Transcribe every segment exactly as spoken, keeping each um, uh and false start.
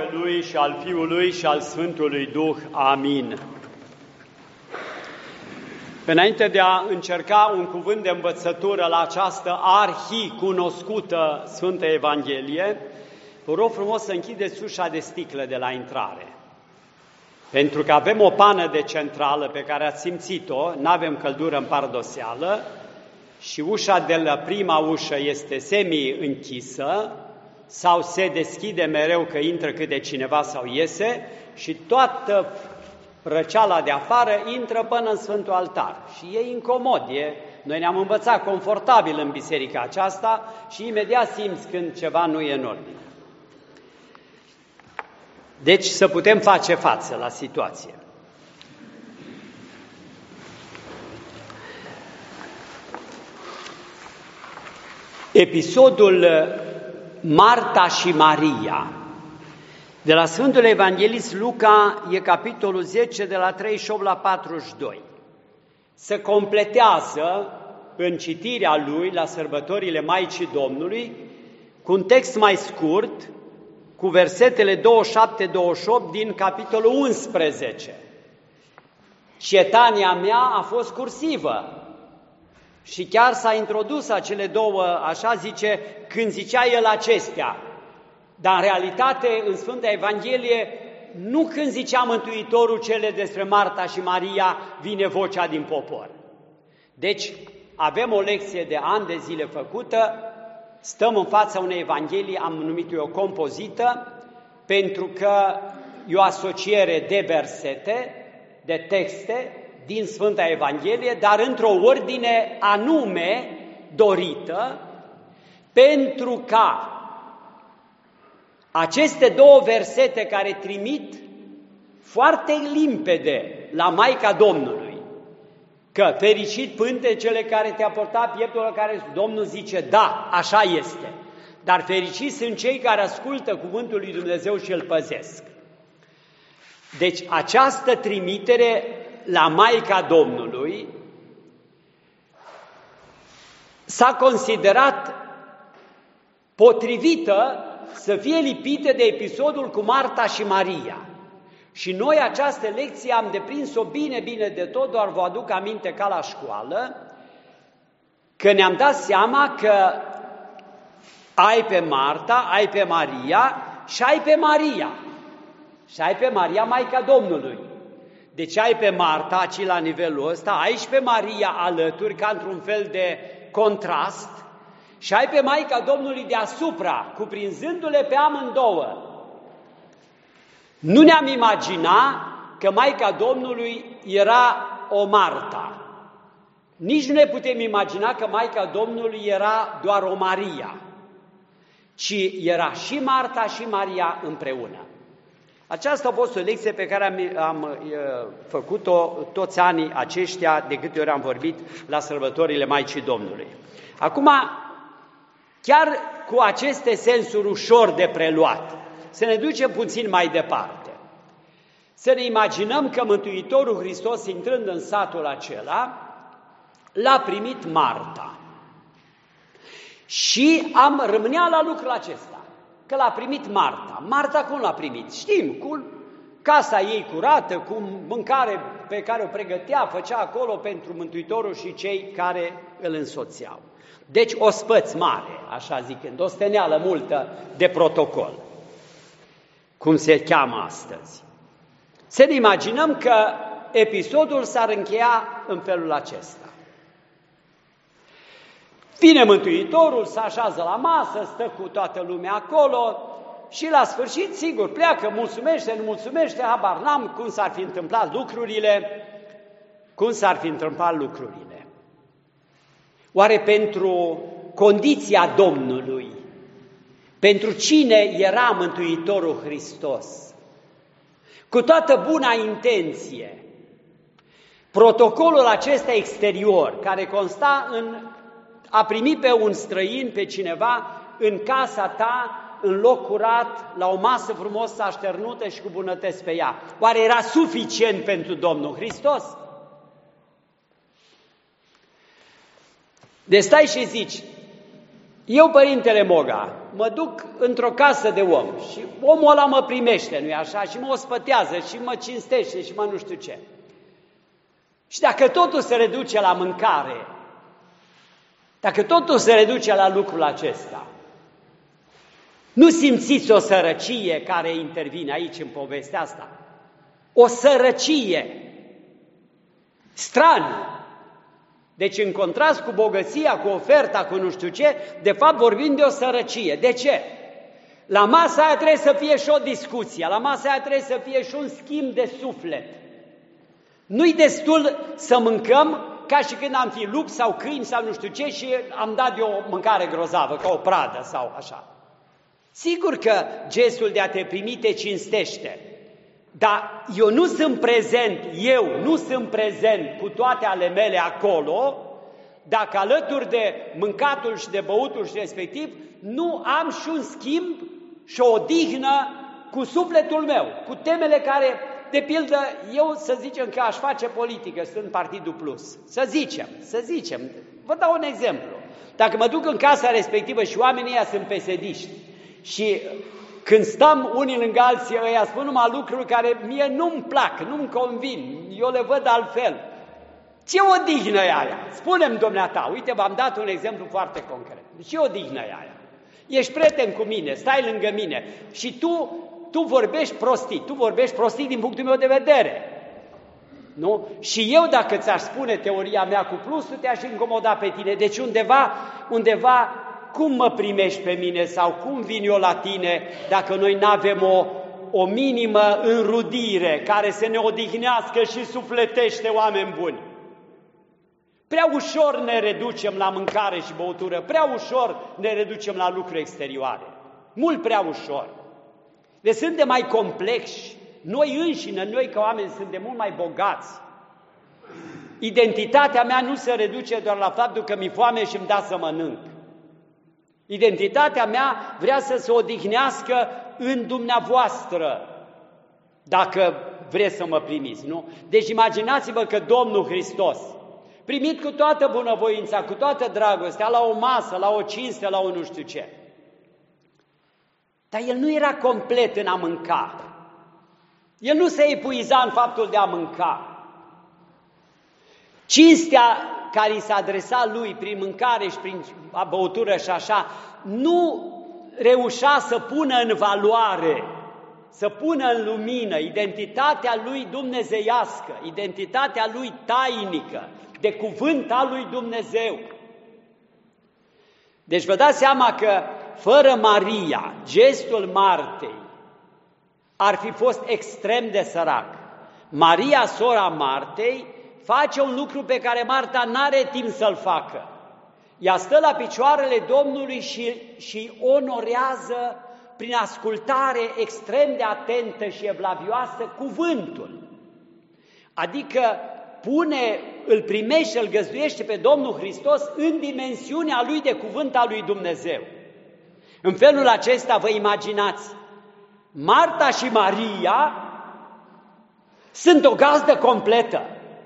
Tatălui și al Fiului și al Sfântului Duh. Amin. Înainte de a încerca un cuvânt de învățătură la această arhi-cunoscută Sfântă Evanghelie, vă rog frumos să închideți ușa de sticlă de la intrare. Pentru că avem o pană de centrală pe care ați simțit-o, nu avem căldură în pardoseală și ușa de la prima ușă este semi-închisă sau se deschide mereu că intră câte cineva sau iese și toată răceala de afară intră până în Sfântul Altar. Și e incomod, e... noi ne-am învățat confortabil în biserica aceasta și imediat simți când ceva nu e în ordine. Deci să putem face față la situație. Episodul Marta și Maria de la Sfântul Evanghelist Luca e capitolul zece de la treizeci și opt la patruzeci și doi. Se completează în citirea lui la sărbătorile Maicii Domnului cu un text mai scurt, cu versetele douăzeci și șapte douăzeci și opt din capitolul unsprezece. Cetania mea a fost cursivă și chiar s-a introdus acele două, așa zice, când zicea el acestea. Dar în realitate, în Sfânta Evanghelie, nu când zicea Mântuitorul cele despre Marta și Maria, vine vocea din popor. Deci, avem o lecție de ani de zile făcută, stăm în fața unei Evanghelii, am numit-o o compozită, pentru că e o asociere de versete, de texte din Sfânta Evanghelie, dar într-o ordine anume dorită, pentru ca aceste două versete care trimit foarte limpede la Maica Domnului, că fericit pântecele care te-a portat pieptul la care Domnul zice, da, așa este, dar fericiți sunt cei care ascultă cuvântul lui Dumnezeu și îl păzesc. Deci această trimitere la Maica Domnului s-a considerat potrivită să fie lipită de episodul cu Marta și Maria. Și noi această lecție am deprins-o bine, bine de tot, doar vă aduc aminte ca la școală, că ne-am dat seama că ai pe Marta, ai pe Maria și ai pe Maria. Și ai pe Maria, Maica Domnului. Deci ai pe Marta, aici la nivelul ăsta, ai și pe Maria alături, ca într-un fel de contrast, și ai pe Maica Domnului deasupra, cuprinzându-le pe amândouă. Nu ne-am imaginat că Maica Domnului era o Marta. Nici nu ne putem imagina că Maica Domnului era doar o Maria, ci era și Marta și Maria împreună. Aceasta a fost o lecție pe care am, am făcut-o toți anii aceștia, de câte ori am vorbit la sărbătorile Maicii Domnului. Acum, chiar cu aceste sensuri ușor de preluat, să ne ducem puțin mai departe. Să ne imaginăm că Mântuitorul Hristos, intrând în satul acela, l-a primit Marta. Și am rămânea la lucrul acesta, că l-a primit Marta. Marta cum l-a primit? Știm, cu casa ei curată, cu mâncare pe care o pregătea, făcea acolo pentru Mântuitorul și cei care îl însoțeau. Deci o spăț mare, așa zicând, o steneală multă de protocol, cum se cheamă astăzi. Să ne imaginăm că episodul s-ar încheia în felul acesta. Vine Mântuitorul, se așează la masă, stă cu toată lumea acolo și la sfârșit, sigur, pleacă, mulțumește, nu mulțumește, habar n-am cum s-ar fi întâmplat lucrurile, cum s-ar fi întâmplat lucrurile. Oare pentru condiția Domnului, pentru cine era Mântuitorul Hristos, cu toată buna intenție, protocolul acesta exterior, care consta în a primi pe un străin, pe cineva, în casa ta, în loc curat, la o masă frumos așternută și cu bunătăți pe ea, oare era suficient pentru Domnul Hristos? Deci stai și zici, eu, Părintele Moga, mă duc într-o casă de om și omul ăla mă primește, nu-i așa? Și mă ospătează și mă cinstește și mă nu știu ce. Și dacă totul se reduce la mâncare, dacă totul se reduce la lucrul acesta, nu simțiți o sărăcie care intervine aici în povestea asta? O sărăcie strană. Deci în contrast cu bogăția, cu oferta, cu nu știu ce, de fapt vorbim de o sărăcie. De ce? La masa aia trebuie să fie și o discuție, la masa aia trebuie să fie și un schimb de suflet. Nu-i destul să mâncăm ca și când am fi lupi sau câini sau nu știu ce și am dat de o mâncare grozavă, ca o pradă sau așa. Sigur că gestul de a te primi te cinstește, dar eu nu sunt prezent, eu nu sunt prezent cu toate ale mele acolo, dacă alături de mâncatul și de băutul și respectiv, nu am și un schimb și o odihnă cu sufletul meu, cu temele care, de pildă, eu să zicem că aș face politică, sunt Partidul Plus, să zicem, să zicem, vă dau un exemplu. Dacă mă duc în casa respectivă și oamenii ăia sunt pesediști și când stăm unii lângă alții, ăia spun numai lucruri care mie nu-mi plac, nu-mi convin, eu le văd altfel. Ce odihnă e aia? Spune-mi, dumneata, uite, v-am dat un exemplu foarte concret. Ce odihnă e aia? Ești prieten cu mine, stai lângă mine și tu, tu vorbești prostii, tu vorbești prostii din punctul meu de vedere. Nu? Și eu, dacă ți-aș spune teoria mea cu plusul, te-aș incomoda pe tine. Deci undeva, undeva, cum mă primești pe mine sau cum vin eu la tine dacă noi n-avem o, o minimă înrudire care să ne odihnească și sufletește, oameni buni? Prea ușor ne reducem la mâncare și băutură, prea ușor ne reducem la lucruri exterioare. Mult prea ușor. Deci suntem mai complexi. Noi înșine, noi ca oameni, suntem mult mai bogați. Identitatea mea nu se reduce doar la faptul că mi-e foame și îmi da să mănânc. Identitatea mea vrea să se odihnească în dumneavoastră, dacă vreți să mă primiți, nu? Deci imaginați-vă că Domnul Hristos, primit cu toată bunăvoința, cu toată dragostea, la o masă, la o cinste, la o nu știu ce, dar El nu era complet în a mânca. El nu se epuiza în faptul de a mânca. Cinstea care i s-a adresat lui prin mâncare și prin băutură și așa, nu reușea să pună în valoare, să pună în lumină identitatea lui dumnezeiască, identitatea lui tainică, de cuvânt al lui Dumnezeu. Deci vă dați seama că fără Maria, gestul Martei ar fi fost extrem de sărac. Maria, sora Martei, face un lucru pe care Marta n-are timp să-l facă. Ea stă la picioarele Domnului și, și onorează prin ascultare extrem de atentă și evlavioasă cuvântul. Adică pune, îl primește, îl găzduiește pe Domnul Hristos în dimensiunea lui de cuvânt al lui Dumnezeu. În felul acesta vă imaginați, Marta și Maria sunt o gazdă completă.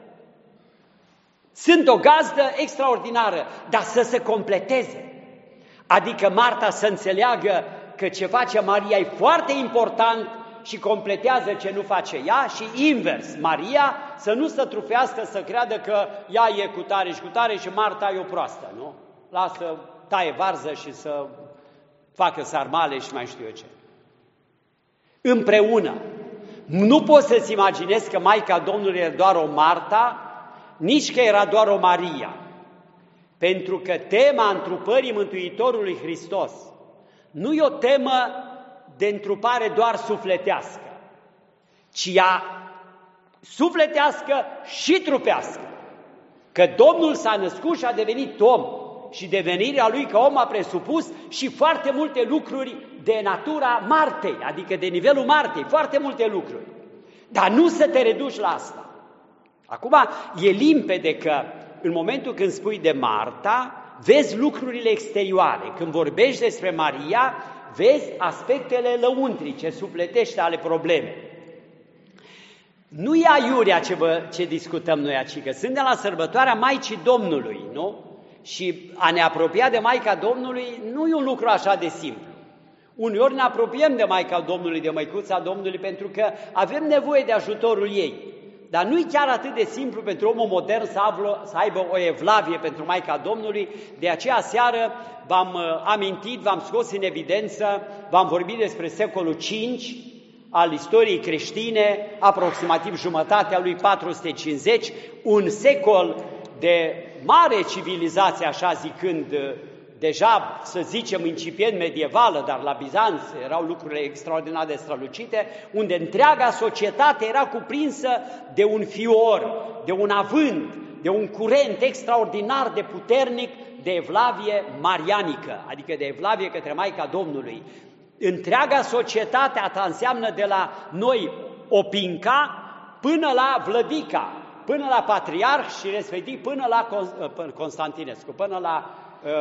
Sunt o gazdă extraordinară, dar să se completeze. Adică Marta să înțeleagă că ce face Maria e foarte important și completează ce nu face ea și invers. Maria să nu se trufească, să creadă că ea e cu tare și cu tare și Marta e o proastă, nu? Lasă, taie varză și să facă sarmale și mai știu eu ce. Împreună. Nu poți să-ți imaginezi că Maica Domnului era doar o Marta, nici că era doar o Maria. Pentru că tema întrupării Mântuitorului Hristos nu e o temă de întrupare doar sufletească, ci ea sufletească și trupească. Că Domnul s-a născut și a devenit om și devenirea Lui ca om a presupus și foarte multe lucruri de natura Martei, adică de nivelul Martei, foarte multe lucruri. Dar nu să te reduci la asta. Acum, e limpede că în momentul când spui de Marta, vezi lucrurile exterioare. Când vorbești despre Maria, vezi aspectele lăuntrice, sufletește ale problemei. Nu e aiurea ce, vă, ce discutăm noi aici, că suntem la sărbătoarea Maicii Domnului, nu? Și a ne apropia de Maica Domnului nu e un lucru așa de simplu. Uneori ne apropiem de Maica Domnului, de Măicuța Domnului, pentru că avem nevoie de ajutorul ei. Dar nu e chiar atât de simplu pentru omul modern să, avlo, să aibă o evlavie pentru Maica Domnului. De aceea seară v-am amintit, v-am scos în evidență, v-am vorbit despre secolul cinci al istoriei creștine, aproximativ jumătatea lui patru sute cincizeci, un secol de mare civilizație, așa zicând, deja, să zicem, incipient medievală, dar la Bizanț erau lucrurile extraordinar de strălucite, unde întreaga societate era cuprinsă de un fior, de un avânt, de un curent extraordinar de puternic de evlavie marianică, adică de evlavie către Maica Domnului. Întreaga societate, asta înseamnă de la noi Opinca până la Vlădica, până la Patriarh și respectiv până la Constantinescu, până la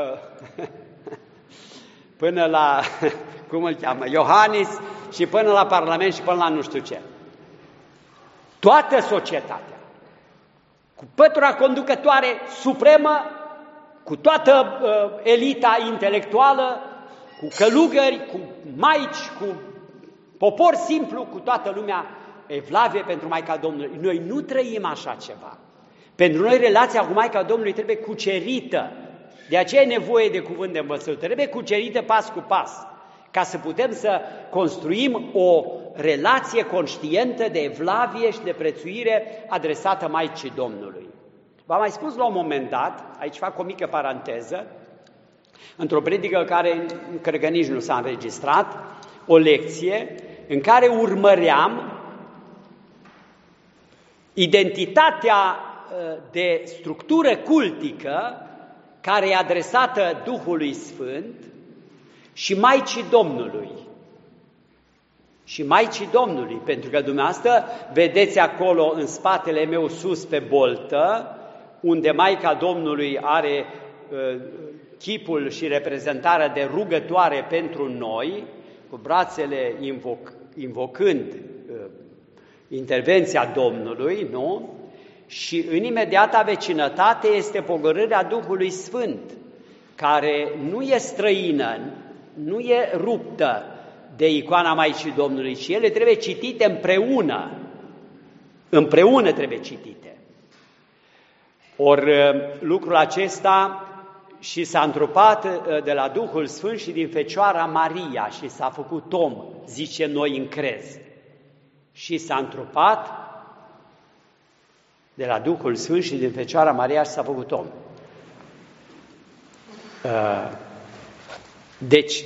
până la, cum îl cheamă, Iohannis și până la Parlament și până la nu știu ce. Toată societatea, cu pătura conducătoare supremă, cu toată uh, elita intelectuală, cu călugări, cu maici, cu popor simplu, cu toată lumea evlavie pentru Maica Domnului. Noi nu trăim așa ceva. Pentru noi relația cu Maica Domnului trebuie cucerită. De aceea e nevoie de cuvânt de învățătură. Trebuie cucerită pas cu pas, ca să putem să construim o relație conștientă de evlavie și de prețuire adresată Maicii Domnului. V-am mai spus la un moment dat, aici fac o mică paranteză, într-o predică care cred că nici nu s-a înregistrat, o lecție în care urmăream identitatea de structură cultică care e adresată Duhului Sfânt și Maicii Domnului. Și Maicii Domnului, pentru că dumneavoastră vedeți acolo în spatele meu sus pe boltă, unde Maica Domnului are uh, chipul și reprezentarea de rugătoare pentru noi, cu brațele invoc, invocând uh, intervenția Domnului, nu? Și în imediata vecinătate este pogorârea Duhului Sfânt, care nu e străină, nu e ruptă de icoana Maicii Domnului, ci ele trebuie citite împreună. Împreună trebuie citite. Ori lucrul acesta și s-a întrupat de la Duhul Sfânt și din Fecioara Maria și s-a făcut om, zice noi în crez. Și s-a întrupat de la Duhul Sfânt și din Fecioara Maria și s-a făcut om. Deci,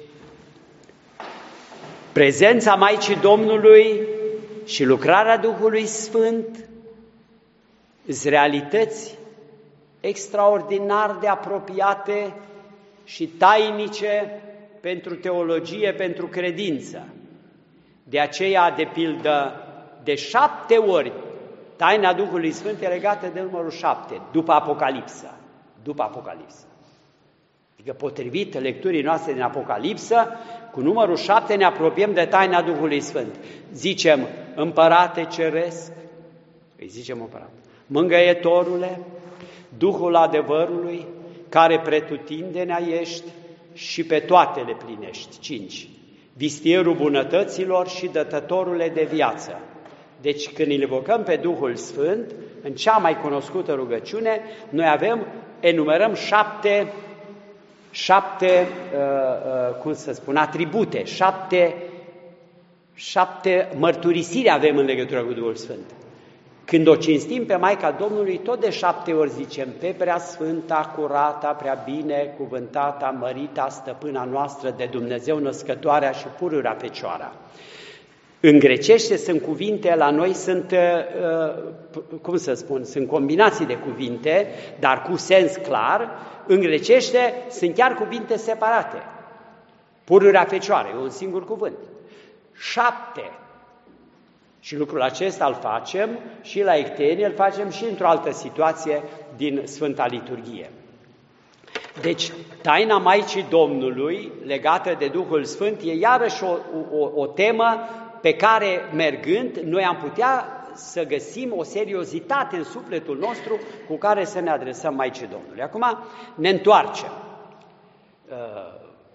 prezența Maicii Domnului și lucrarea Duhului Sfânt sunt realități extraordinar de apropiate și tainice pentru teologie, pentru credință. De aceea, de pildă, de șapte ori, taina Duhului Sfânt e legată de numărul șapte, după Apocalipsă. După Apocalipsă. Adică, potrivit lecturii noastre din Apocalipsă, cu numărul șapte ne apropiem de taina Duhului Sfânt. Zicem, Împărate Ceresc, îi zicem Împărate, Mângâietorule, Duhul adevărului, care pretutindenea ești și pe toate le plinești. Cinci. Vistierul bunătăților și dătătorule de viață. Deci când îl evocăm pe Duhul Sfânt, în cea mai cunoscută rugăciune, noi avem, enumerăm șapte, șapte uh, uh, cum să spun, atribute, șapte, șapte mărturisiri avem în legătură cu Duhul Sfânt. Când o cinstim pe Maica Domnului, tot de șapte ori zicem, pe prea sfânta, curata, prea bine, cuvântata, mărita, stăpâna noastră de Dumnezeu, născătoarea și pururea Fecioara. În grecește sunt cuvinte, la noi sunt, cum să spun, sunt combinații de cuvinte, dar cu sens clar. În grecește sunt chiar cuvinte separate. Pururea Fecioară, e un singur cuvânt. Șapte. Și lucrul acesta îl facem și la ectenie, îl facem și într-o altă situație din Sfânta Liturghie. Deci, taina Maicii Domnului, legată de Duhul Sfânt, e iarăși o, o, o temă pe care, mergând, noi am putea să găsim o seriozitate în sufletul nostru cu care să ne adresăm Maicii Domnului. Acum ne întoarcem.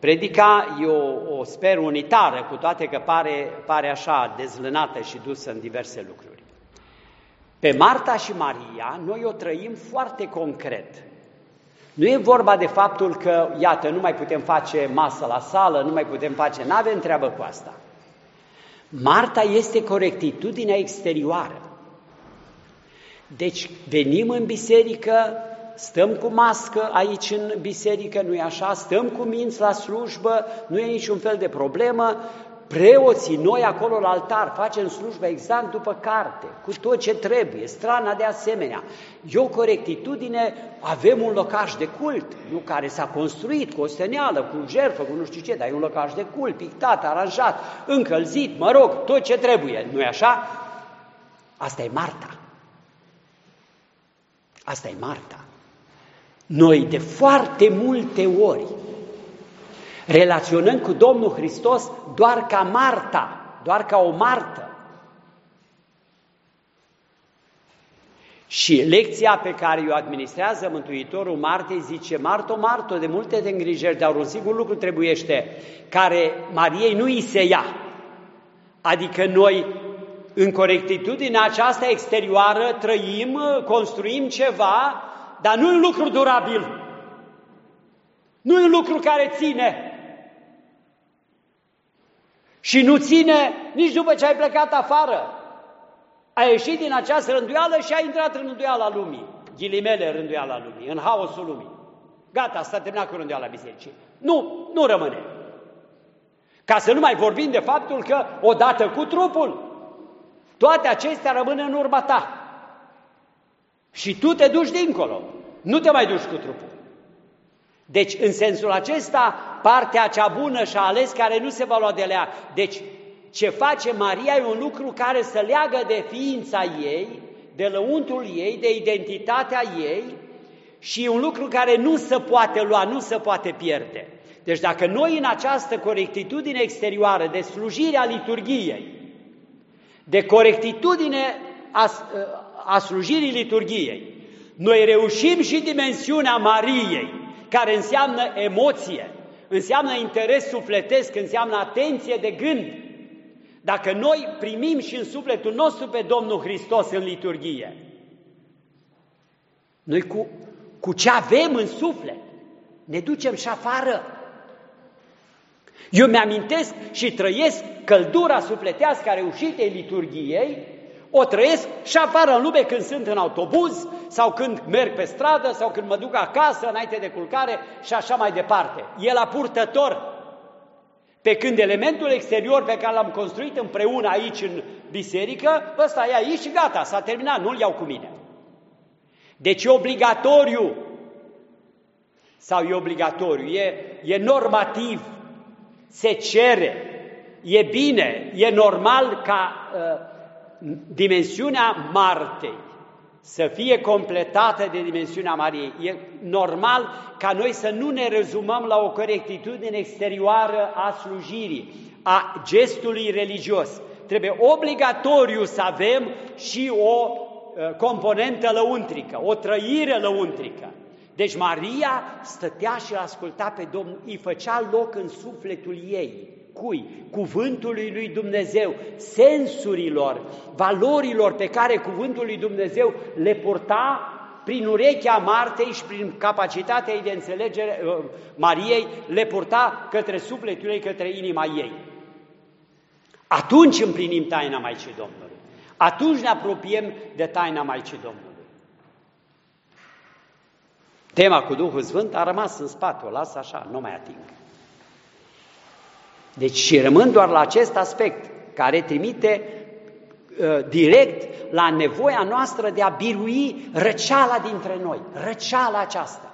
Predica e o, o sper unitară, cu toate că pare, pare așa dezlănată și dusă în diverse lucruri. Pe Marta și Maria noi o trăim foarte concret. Nu e vorba de faptul că, iată, nu mai putem face masă la sală, nu mai putem face, n-avem treabă cu asta. Marta este corectitudinea exterioară. Deci venim în biserică, stăm cu mască aici în biserică, nu-i așa? Stăm cu minți la slujbă, nu e niciun fel de problemă. Preoții, noi acolo la altar, facem slujba exact după carte, cu tot ce trebuie, strana de asemenea. E o corectitudine, avem un locaș de cult, nu care s-a construit cu o steneală, cu jertfă, cu nu știu ce, dar e un locaș de cult, pictat, aranjat, încălzit, mă rog, tot ce trebuie, nu-i așa? Asta e Marta. Asta e Marta. Noi de foarte multe ori relaționăm cu Domnul Hristos doar ca Marta, doar ca o Martă. Și lecția pe care o administrează Mântuitorul Martei zice: Marto, Marto, de multe te îngrijești, dar un singur lucru trebuiește, care Mariei nu îi se ia. Adică noi, în corectitudinea aceasta exterioară, trăim, construim ceva, dar nu e un lucru durabil. Nu e un lucru care ține. Și nu ține nici după ce ai plecat afară. Ai ieșit din această rânduială și ai intrat în rânduiala lumii. Ghilimele rânduiala lumii, în haosul lumii. Gata, s-a terminat cu rânduiala bisericii. Nu, nu rămâne. Ca să nu mai vorbim de faptul că odată cu trupul, toate acestea rămân în urma ta. Și tu te duci dincolo, nu te mai duci cu trupul. Deci, în sensul acesta, partea cea bună și-a ales care nu se va lua de la ea. Deci, ce face Maria e un lucru care se leagă de ființa ei, de lăuntul ei, de identitatea ei și un lucru care nu se poate lua, nu se poate pierde. Deci dacă noi în această corectitudine exterioară de slujire a liturghiei, de corectitudine a, a slujirii liturghiei, noi reușim și dimensiunea Mariei, care înseamnă emoție, înseamnă interes sufletesc, înseamnă atenție de gând. Dacă noi primim și în sufletul nostru pe Domnul Hristos în liturghie, noi cu, cu ce avem în suflet ne ducem și afară. Eu mi-amintesc și trăiesc căldura sufletească a reușitei liturghiei, o trăiesc și afară în lume când sunt în autobuz sau când merg pe stradă sau când mă duc acasă înainte de culcare și așa mai departe. E la purtător. Pe când elementul exterior pe care l-am construit împreună aici în biserică, ăsta e aici și gata, s-a terminat, nu-l iau cu mine. Deci e obligatoriu, sau e obligatoriu, e, e normativ, se cere, e bine, e normal ca uh, dimensiunea Martei să fie completată de dimensiunea Mariei. E normal ca noi să nu ne rezumăm la o corectitudine exterioară a slujirii, a gestului religios. Trebuie obligatoriu să avem și o uh, componentă lăuntrică, o trăire lăuntrică. Deci Maria stătea și asculta pe Domnul, îi făcea loc în sufletul ei. Cui? Cuvântului lui Dumnezeu, sensurilor, valorilor pe care cuvântul lui Dumnezeu le purta prin urechea Martei și prin capacitatea ei de înțelegere Mariei, le purta către sufletul ei, către inima ei. Atunci împlinim taina Maicii Domnului. Atunci ne apropiem de taina Maicii Domnului. Tema cu Duhul Sfânt a rămas în spate, o las așa, nu mai ating. Deci și rămân doar la acest aspect, care trimite uh, direct la nevoia noastră de a birui răceala dintre noi, răceala aceasta.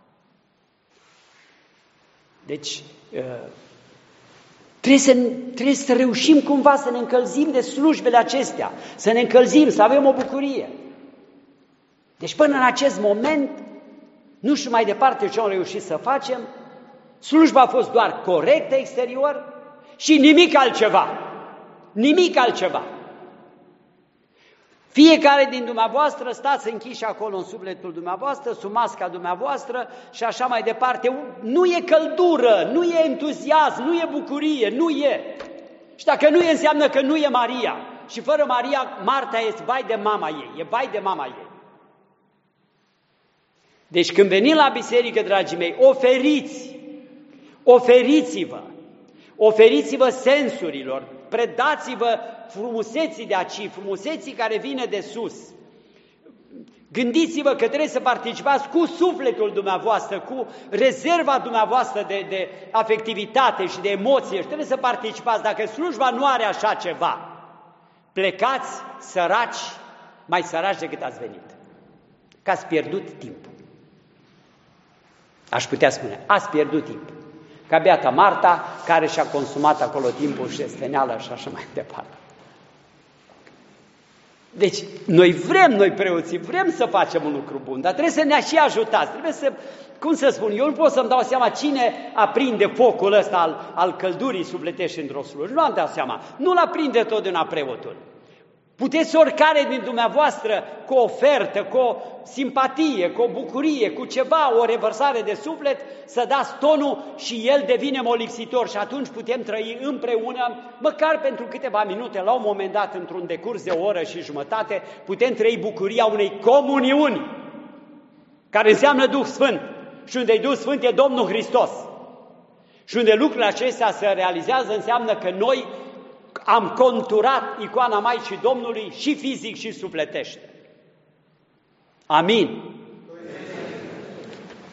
Deci uh, trebuie, să, trebuie să reușim cumva să ne încălzim de slujbele acestea, să ne încălzim, să avem o bucurie. Deci până în acest moment, nu știu mai departe ce am reușit să facem, slujba a fost doar corectă exterior și nimic altceva. Nimic altceva. Fiecare din dumneavoastră stați închiși acolo în sufletul dumneavoastră, sub masca dumneavoastră și așa mai departe. Nu e căldură, nu e entuziasm, nu e bucurie, nu e. Și dacă nu e, înseamnă că nu e Maria. Și fără Maria, Marta este vai de mama ei, e vai de mama ei. Deci când venim la biserică, dragii mei, oferiți, oferiți-vă, oferiți-vă sensurilor, predați-vă frumuseții de aici, frumuseții care vine de sus. Gândiți-vă că trebuie să participați cu sufletul dumneavoastră, cu rezerva dumneavoastră de, de afectivitate și de emoție și trebuie să participați. Dacă slujba nu are așa ceva, plecați săraci, mai săraci decât ați venit, că ați pierdut timpul. Aș putea spune, ați pierdut timp. Ca beata Marta, care și-a consumat acolo timpul și esteneală și așa mai departe. Deci, noi vrem, noi preoții, vrem să facem un lucru bun, dar trebuie să ne și ajutați, trebuie să, cum să spun, eu nu pot să-mi dau seama cine aprinde focul ăsta al, al căldurii sufletești într-o slujbă, nu am dat seama, nu-l aprinde totdeauna preotul. Puteți oricare din dumneavoastră cu o ofertă, cu o simpatie, cu o bucurie, cu ceva, o revărsare de suflet, să dați tonul și el devine molipsitor și atunci putem trăi împreună, măcar pentru câteva minute, la un moment dat, într-un decurs de o oră și jumătate, putem trăi bucuria unei comuniuni, care înseamnă Duh Sfânt. Și unde e Duh Sfânt e Domnul Hristos. Și unde lucrurile acestea se realizează, înseamnă că noi am conturat icoana Maicii Domnului și fizic și sufletește. Amin.